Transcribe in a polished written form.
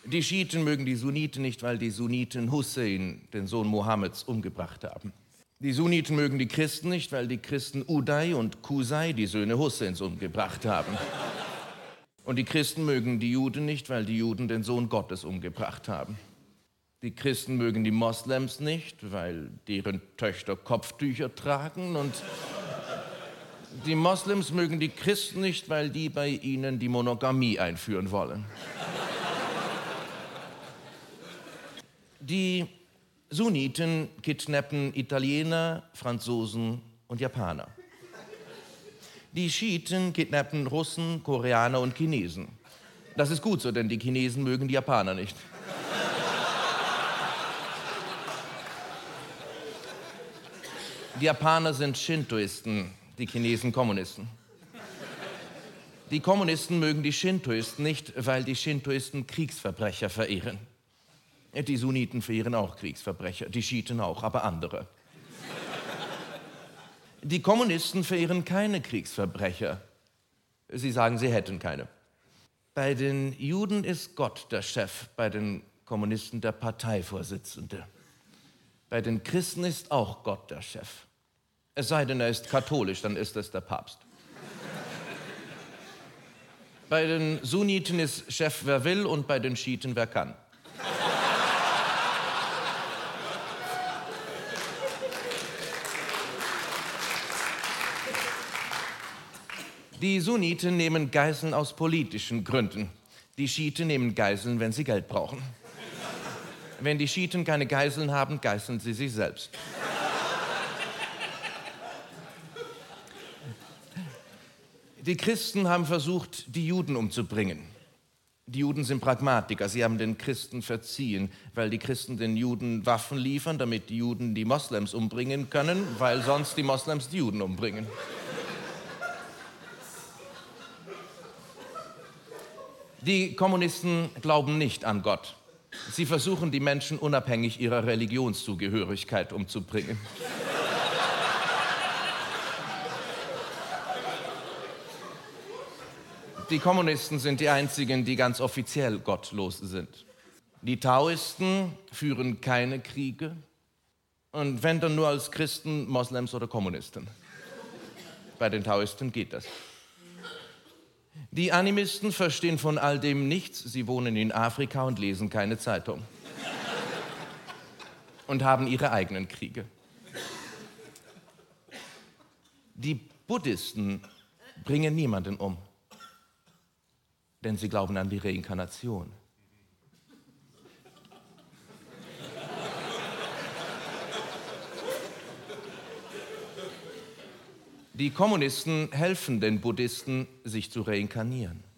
Die Schiiten mögen die Sunniten nicht, weil die Sunniten Hussein, den Sohn Mohammeds, umgebracht haben. Die Sunniten mögen die Christen nicht, weil die Christen Uday und Qusay, die Söhne Husseins, umgebracht haben. Und die Christen mögen die Juden nicht, weil die Juden den Sohn Gottes umgebracht haben. Die Christen mögen die Moslems nicht, weil deren Töchter Kopftücher tragen. Und die Moslems mögen die Christen nicht, weil die bei ihnen die Monogamie einführen wollen. Die Sunniten kidnappen Italiener, Franzosen und Japaner. Die Schiiten kidnappen Russen, Koreaner und Chinesen. Das ist gut so, denn die Chinesen mögen die Japaner nicht. Die Japaner sind Shintoisten, die Chinesen Kommunisten. Die Kommunisten mögen die Shintoisten nicht, weil die Shintoisten Kriegsverbrecher verehren. Die Sunniten verehren auch Kriegsverbrecher, die Schiiten auch, aber andere. Die Kommunisten verehren keine Kriegsverbrecher. Sie sagen, sie hätten keine. Bei den Juden ist Gott der Chef, bei den Kommunisten der Parteivorsitzende. Bei den Christen ist auch Gott der Chef. Es sei denn, er ist katholisch, dann ist es der Papst. Bei den Sunniten ist Chef, wer will, und bei den Schiiten, wer kann. Die Sunniten nehmen Geiseln aus politischen Gründen. Die Schiiten nehmen Geiseln, wenn sie Geld brauchen. Wenn die Schiiten keine Geiseln haben, geißeln sie sich selbst. Die Christen haben versucht, die Juden umzubringen. Die Juden sind Pragmatiker, sie haben den Christen verziehen, weil die Christen den Juden Waffen liefern, damit die Juden die Moslems umbringen können, weil sonst die Moslems die Juden umbringen. Die Kommunisten glauben nicht an Gott. Sie versuchen, die Menschen unabhängig ihrer Religionszugehörigkeit umzubringen. Die Kommunisten sind die einzigen, die ganz offiziell gottlos sind. Die Taoisten führen keine Kriege und wenn dann nur als Christen, Moslems oder Kommunisten. Bei den Taoisten geht das. Die Animisten verstehen von all dem nichts. Sie wohnen in Afrika und lesen keine Zeitung. Und haben ihre eigenen Kriege. Die Buddhisten bringen niemanden um. Denn sie glauben an die Reinkarnation. Die Kommunisten helfen den Buddhisten, sich zu reinkarnieren.